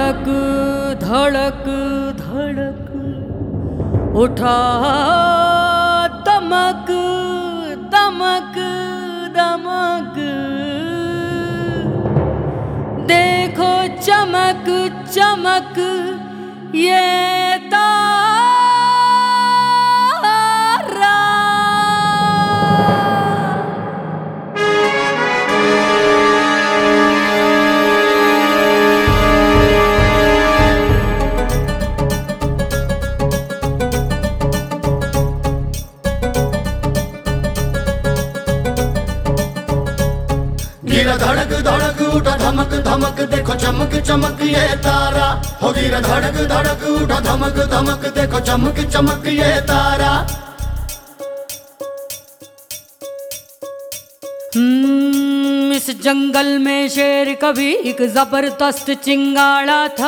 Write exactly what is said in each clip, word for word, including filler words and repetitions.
धड़क धड़क धड़क उठा दमक दमक दमक, देखो चमक चमक ये गिरा धड़क धड़क उठा धमक धमक, देखो चमक चमक ये तारा। हो गिरा धड़क धड़क उठा धमक धमक, देखो चमक चमक ये तारा। हम्म इस जंगल में शेर कभी एक जबरदस्त चिंगाड़ा था।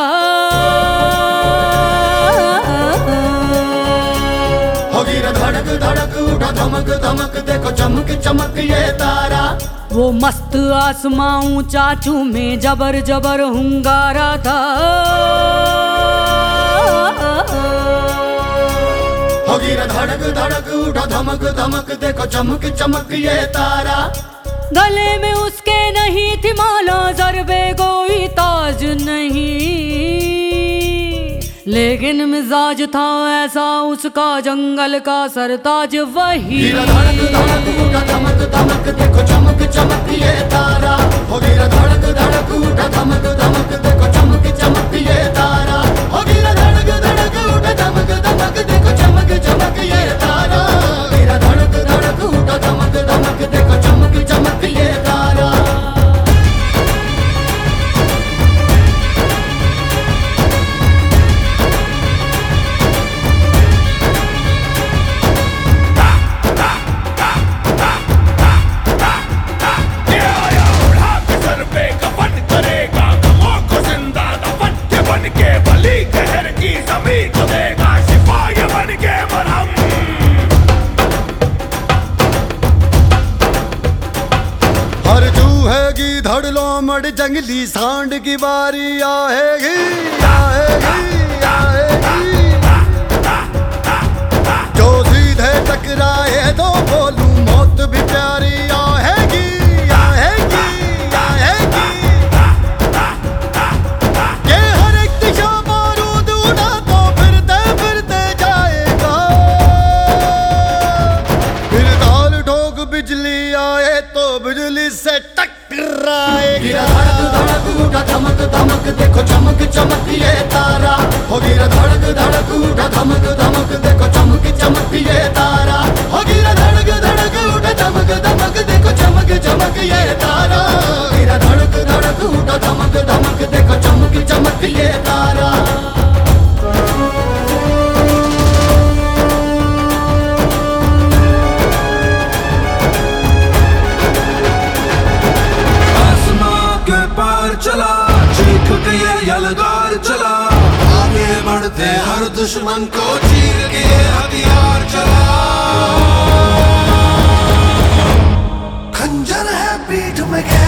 हो गिरा धड़क धड़क उठा धमक धमक, देखो चमक चमक ये तारा। वो मस्त आसमां ऊंचा में जबर जबर हुंगारा था। हो गिरा धड़क धड़क उठा धमक धमक, देखो चमक चमक ये तारा। गले में उसके नहीं थी माला ज़र्बे कोई ताज नहीं, लेकिन मिजाज था ऐसा उसका जंगल का सरताज वही। गिरा धड़क धड़क उठा धमक धमक, देखो चमक चमक ये तारा। हो गिरा धड़क धड़क उठा धमक धमक, देखो चमक चमक ये तारा। हो गिरा धड़क धड़क उठा धमक धमक, देखो चमक चमक ये तारा। गिरा धड़क धड़क उठा धमक धमक, देखो चमक चमक ये तारा। हर चूहे की धड़लो मड़ जंगली सांड की बारी आएगी आएगी आएगी। जो सीधे टकराए तो बोलूं मौत भी प्यारी आएगी आएगी आएगी। ये हर एक दिशा बारूद उड़ा तो फिरते फिरते जाएगा। फिर ताल ठोक बिजली आए तो बिजली से टकराएगा। गिरा धड़क धड़क उठा धमक धमक, देखो चमक चमक ये तारा। हो गिरा धड़क धड़क उठा धमक धमक, देखो चमक चमक ये तारा। हो गिरा धड़क धड़क उठा धमक धमक, देखो चमक चमक ये तारा। गिरा धड़क धड़क उठा धमक धमक, देखो चमक चमक ये तारा। चला चीख के ये यलगार चला, आगे बढ़ते हर दुश्मन को चीर के हथियार चला। खंजर है पीठ में